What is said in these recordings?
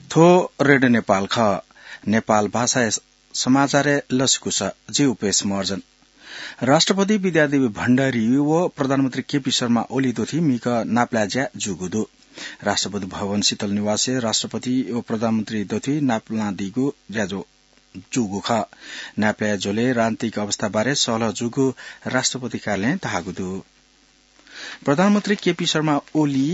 थो रेडियो नेपाल ख नेपाल भाषा समाचार लसकुश जीव पेश मर्जन राष्ट्रपति विद्यादेवी भण्डारी व प्रधानमन्त्री केपी शर्मा ओली दोथी मिक नाप्लाज्या जुगुदो राष्ट्रपति भवन शीतल निवासे राष्ट्रपति व प्रधानमन्त्री दोथी नाप्ला दिगु ज्याजो जुगु ख नाप्ला जोले राजनीतिक अवस्था बारे सलह जुगु राष्ट्रपति कार्यालय थागुदु प्रधानमन्त्री केपी शर्मा ओली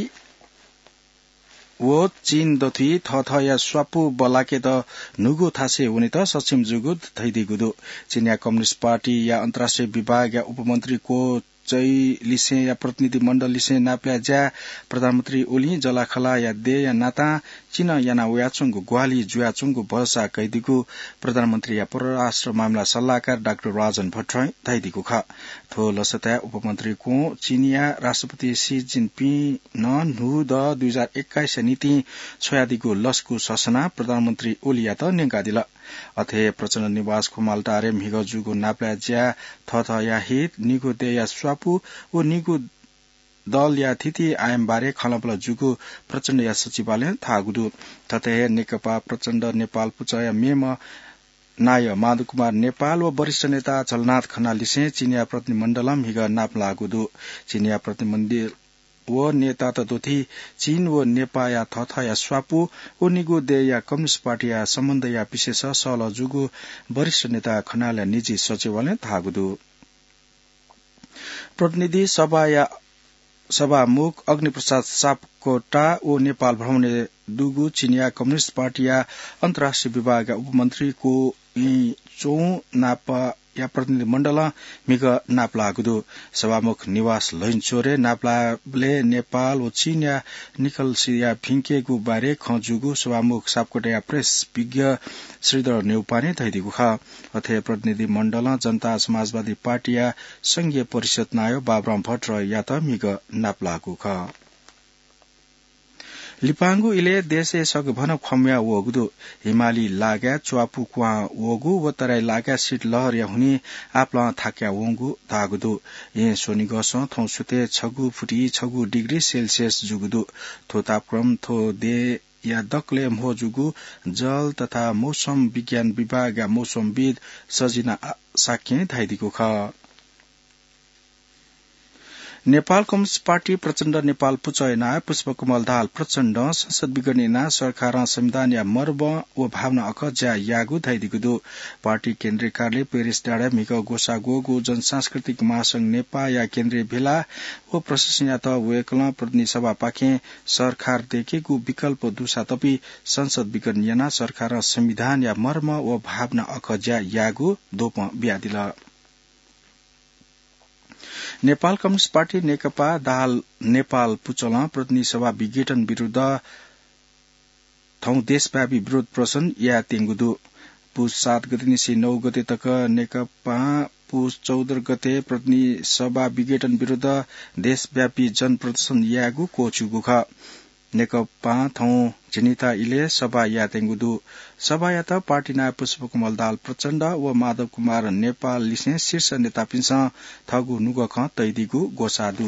वो चीन दथी थ या स्वापु बलाके द नुगु थासे हुने त सक्षम जुगु थैदिगुदु चीनिया कम्युनिस्ट पार्टी या अन्तर्राष्ट्रिय विभाग या उपमन्त्री को चै लिसे या प्रतिनिधि मण्डल लिसे नाप्ला ज्या प्रधानमन्त्री ओली जलाखला या दे या नाता चीन याना व्याचुङगु ग्वाली जुयाचुङगु भरोसा कैदिगु प्रधानमन्त्री या परराष्ट्र मामला सल्लाहकार डाक्टर राजन भट्टराई थैदिगु ख थो लसता उपमन्त्री को चीनिया राष्ट्रपति सी जिनपिङ नु द 2021 नीति छोयादिगु लस्कु ससना प्रधानमन्त्री ओली या त नेगा दिल अथे प्रचण्ड निवास खुमालटारे मिग जुगु नाप्ला ज्या थ या हित निगु दे या स्वापु ओ निगु दल या थिति आयम बारे खलबल जुगु प्रचण्ड या सचिवालय थागुदु तथे नेकपा प्रचण्ड नेपाल पुचया मेम नाय माधव कुमार नेपाल व वरिष्ठ नेता चलनाथ खनालिसे चिनिया प्रतिनिधिमण्डलम हिग नाप्लागुदु चिनिया प्रतिनिधि वो नेता त दोथी चीन वो नेपा या थ या स्वापु ओ निगु दे या कम्युनिस्ट पार्टी या सम्बन्ध या विशेष सल जुगु वरिष्ठ नेता खनाल निजी सचिवालय थागुदु प्रतिनिधि सभा या सभामुख अग्निप्रसाद सापकोटा ओ नेपाल भ्रमण दुगु चिनिया कम्युनिस्ट पार्टी या अन्तर्राष्ट्रिय विभाग या उपमन्त्री को चौ नापा या प्रतिनिधि मण्डल मिग नाप्लागुदु सभामुख निवास लैनचोरे नाप्लाले नेपाल ओ चीन या निकल सिया फिंकेगु बारे खजुगु सभामुख सापकोटा या प्रेस विज्ञ श्रीधर नेउपाने थैदिगु ख अथे प्रतिनिधि मण्डल जनता समाजवादी पार्टी या संघीय परिषद नायो बाबुराम भट्ट या त मिग नाप्लागु ख लिपांगु इले देशे सग भन खम्या वगुदु हिमाली लाग्या च्वापु क्वा वगु व तराई लाग्या सीट लहर या हुनी आपला थाक्या वंगु तागुदु ये सोनी गस थौ सुते 6 डिग्री सेल्सियस जुगुदु थो तापक्रम थो दे या दक्ले मो जुगु जल तथा मौसम विज्ञान विभाग या मौसमविद सजिना साक्य थाइदिको ख नेपाल कम्युनिस्ट पार्टी प्रचण्ड नेपाल पुचयना पुष्पकमल दाहाल प्रचण्ड संसद विगणना सरकार संविधान या मर्ब व भावना अख ज्या यागु थैदिगुदु पार्टी केन्द्रीय कार्यालय पेरिस डाँडा मिक गोसागोगु जनसांस्कृतिक महासंघ नेपा या केन्द्रीय भेला व प्रशासन या त वेकल प्रतिनिधि सभा पाखे सरकार देखेगु विकल्प दुसा तपी संसद विगणना सरकार संविधान या मर्म व भावना अख ज्या यागु दोप ब्यादिल नेपाल कम्युनिस्ट पार्टी नेकपा दाहाल नेपाल पुचल प्रतिनिधि सभा विघटन विरूद्ध थौ देशव्यापी विरोध प्रदर्शन या तेंगुदु पुस 7 गते निसी 9 गते तक नेकपा पुस 14 गते प्रतिनिधि सभा विघटन विरूद्ध देशव्यापी जन प्रदर्शन यागु कोचुगु ख नेकपा थौ जिनिता इले सभा या तेंगुदु सभा या त पार्टी नाय पुष्पकमल दाहाल प्रचण्ड व माधव कुमार नेपाल लिसे शीर्ष नेता पिन्छ थगु नुगख तैदिगु गोसादु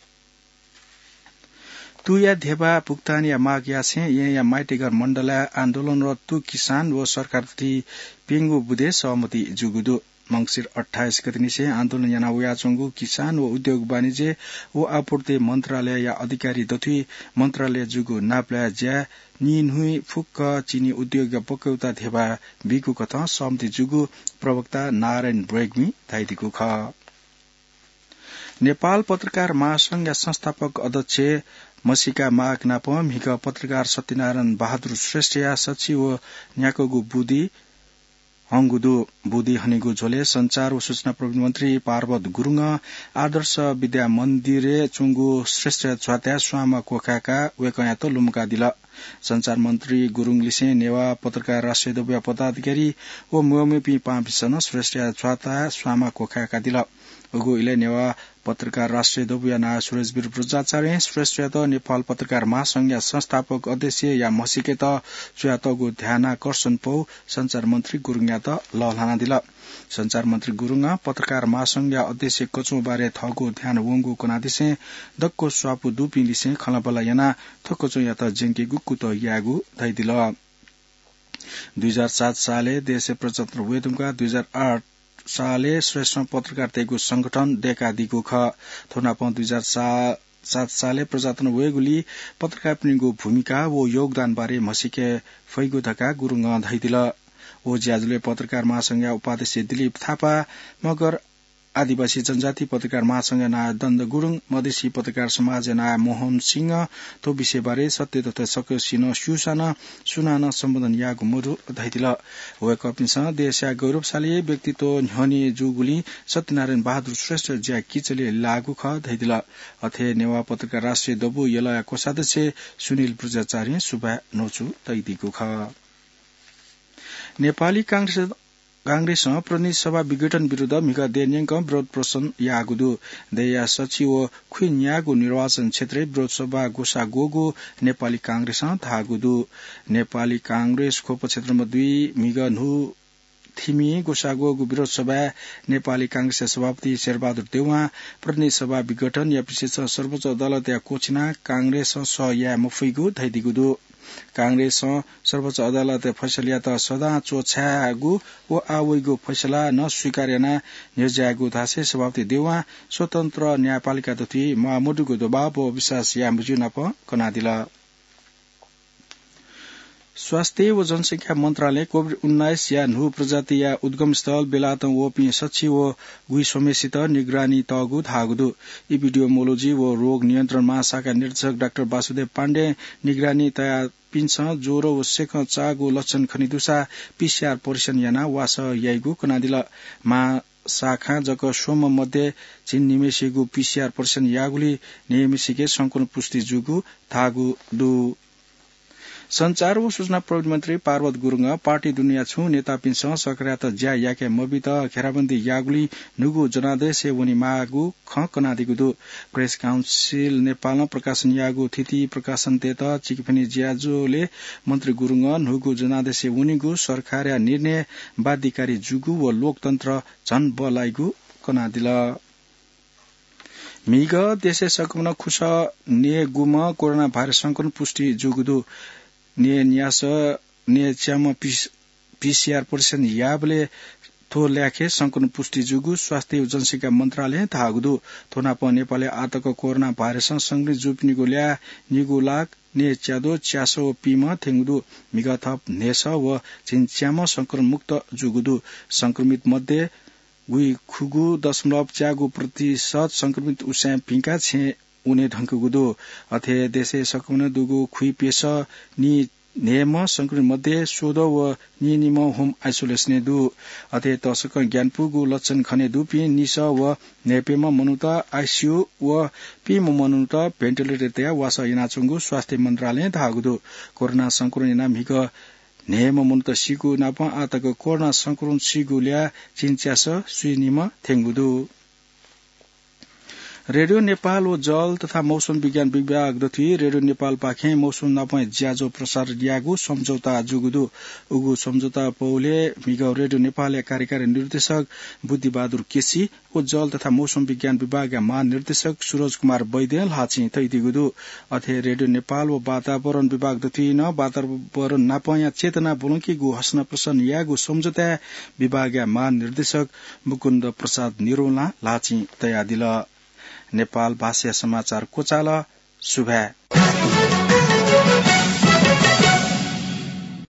तु या धेबा भुक्तान या माग या से या माइटेगर मण्डल आन्दोलन र तु किसान व सरकार थी पेंगु बुदे सहमति जुगुदु मंगिर 28 गते निसे आन्दोलन याना व्याचुङगु किसान व उद्योग वाणिज्य व आपूर्ति मन्त्रालय या अधिकारी दथि मन्त्रालय जुगु नाप्ला ज्या निनहुई फुक्क चिनी उद्योग या पकौता धेबा बिगु कथा सहमति जुगु प्रवक्ता नारायण ब्रेग्मी थाइदिगु ख नेपाल पत्रकार महासंघ या संस्थापक अध्यक्ष मसिका माग नापम हिग पत्रकार सत्यनारायण बहादुर श्रेष्ठ या सचिव न्याकोगु बुदी हंगुदु बुदी हनिगु झोले संचार व सूचना प्रविधि मन्त्री पार्वत गुरुङ आदर्श विद्या मन्दिरे चुंगु श्रेष्ठ छ्वात्या स्वामा कोखाका वेकया त लुमका दिल संचार मन्त्री गुरुङ लिसे नेवा पत्रकार राष्ट्रिय दबुया पदाधिकारी व मुयमेपी पापिसन श्रेष्ठ छ्वाता स्वामा कोखाका दिल उगु इले नेवा पत्रकार राष्ट्रिय दबुया ना सुरेश वीर प्रजाचार्य श्रेष्ठ त नेपाल पत्रकार महासंघ या संस्थापक अध्यक्ष या मसिके त चुयातगु ध्यानाकर्षण पौ संचार मन्त्री गुरुङ या त लहलाना दिल संचार मन्त्री गुरुङ पत्रकार महासंघ या अध्यक्ष कचो बारे थगु ध्यान वंगु कनादिसे दक्को स्वापु दुपि लिसे खलबला याना थकचो या त जेंकेगु कुत यागु दैदिल 2007 साले देशे प्रजातन्त्र वेदुमका 2008 साले श्रेष्ठ पत्रकार तेगु संगठन डेकादिगु ख थोनाप 2007 साले प्रजातन्त्र वेगुली पत्रकार प्रिगु भूमिका वो योगदान बारे मसिके फैगु धका गुरुङ धैदिल ओ ज्याजुले पत्रकार महासंघ उपाध्यक्ष दिलीप थापा मगर आदिवासी जनजाति पत्रकार महासंघ नाय दण्ड गुरुङ मधेसी पत्रकार समाज नाय मोहन सिंह तो विषयबारे सत्य तथा सकसिन सुसान सुनान सम्बोधन यागु मधु धैदिल वे कपिस देशया गौरवशाली व्यक्तित्व न्हनी जुगुली सत्यनारायण बहादुर श्रेष्ठ ज्या किचले लागु ख धैदिल अथे नेवा पत्रकार राष्ट्रिय दबु यलया कोषाध्यक्ष सुनिल पूजाचार्य सुबा नोचु तैदिगु ख नेपाली कांग्रेस प्रतिनिधि सभा विघटन विरूद्ध मिका देन्यंक विरोध प्रदर्शन यागुदु देया सचिव खुइन यागु निर्वाचन क्षेत्र विरोध सभा गोसा गोगु नेपाली कांग्रेस थागुदु नेपाली कांग्रेस खोप क्षेत्रमा 2 मिगा नु थिमी गोसागोगु विरोध सभा नेपाली कांग्रेस सभापति शेरबहादुर देउवा प्रतिनिधि सभा विघटन या विशेष सर्वोच्च अदालत या कोचिना कांग्रेस स या मफैगु धैदिगुदु कांग्रेस सर्वोच्च अदालत फैसला त सदा चोछागु ओ आवैगु फैसला न स्वीकार्यना निर्जागु थासे सभापति देउवा स्वतन्त्र न्यायपालिका तथी मामुडुगु दबाव विश्वास या मुजुनाप कनादिल स्वास्थ्य व जनसंख्या मन्त्रालय कोभिड-19 या नु प्रजाति या उद्गम स्थल बेलात ओपी सचिव गुई सोमेसित निगरानी तगु धागुदु इपिडियोमोलोजी व रोग नियन्त्रण महाशाखा निर्देशक डाक्टर वासुदेव पाण्डे निगरानी तया पिन्छ ज्वरो व सेक चागु लक्षण खनिदुसा पीसीआर परीक्षण याना वास याइगु कनादिल मा शाखा जक सोम मध्ये चिन निमेसिगु पीसीआर परीक्षण यागुली नियमिसिके संकुल पुष्टि जुगु थागु दु संचार व सूचना प्रविधि मन्त्री पार्वत गुरुङ पार्टी दुनिया छु नेता पिन्छ सक्रियत ज्या याके मबित घेराबन्दी यागुली नुगु जनादेश वनी मागु ख कनादिगुदु प्रेस काउन्सिल नेपालमा प्रकाशन यागु थिति प्रकाशन तेत चिकफनी ज्याजोले मन्त्री गुरुङ नुगु जनादेश वनीगु सरकार या निर्णय बाध्यकारी जुगु व लोकतन्त्र झन बलाइगु कनादिल मिग देशे सकमन खुश ने गुम कोरोना भाइरस संक्रमण पुष्टि जुगुदु ने न्यास ने च्याम पीसीआर परीक्षण याबले थो ल्याखे संक्रमण पुष्टि जुगु स्वास्थ्य जनसंख्या मन्त्रालय थागुदु थोनाप नेपालले आतक कोरोना भाइरस संक्रमित जुपिनिगु ल्या निगु लाख ने च्यादो च्यासो पीमा थेंगुदु मिगा थप नेस व चिन्च्याम संक्रमण मुक्त जुगुदु संक्रमित मध्ये गुई खुगु 0.4% संक्रमित उसा पिंका छे उने ढंकगुदो अथे देशे सकमन दुगु खुई पेश नि नेम संक्रमित मध्ये सोध व निनिम होम आइसोलेसन दु अथे तसक ज्ञानपुगु लक्षण खने दुपि निस व नेपेमा मनुता आईसीयू व पीम मनुता भेन्टिलेटर तया वास इनाचुंगु स्वास्थ्य मन्त्रालय धागुदो कोरोना संक्रमण नाम हिक नेम मनुता सिगु नाप आतक कोरोना संक्रमण सिगुल्या चिन्च्यास सुनिम थेंगुदु रेडियो नेपाल व जल तथा मौसम विज्ञान विभाग दथि रेडियो नेपाल पाखे मौसम नपय ज्याजो प्रसार यागु सम्झौता जुगुदु उगु सम्झौता पौले मिगौ रेडियो नेपाल कार्यकारी निर्देशक बुद्धिबहादुर केसी व जल तथा मौसम विज्ञान विभाग महानिर्देशक सूरज कुमार वैद्य हाची तैदिगुदु अथे रेडियो नेपाल व वातावरण विभाग दथि न वातावरण नपय चेतना बोलकी गु हसन प्रसन्न यागु सम्झौता विभाग महानिर्देशक मुकुन्द प्रसाद निरोला लाची तयादिल नेपाल भाषा समाचार कोचाला सुभा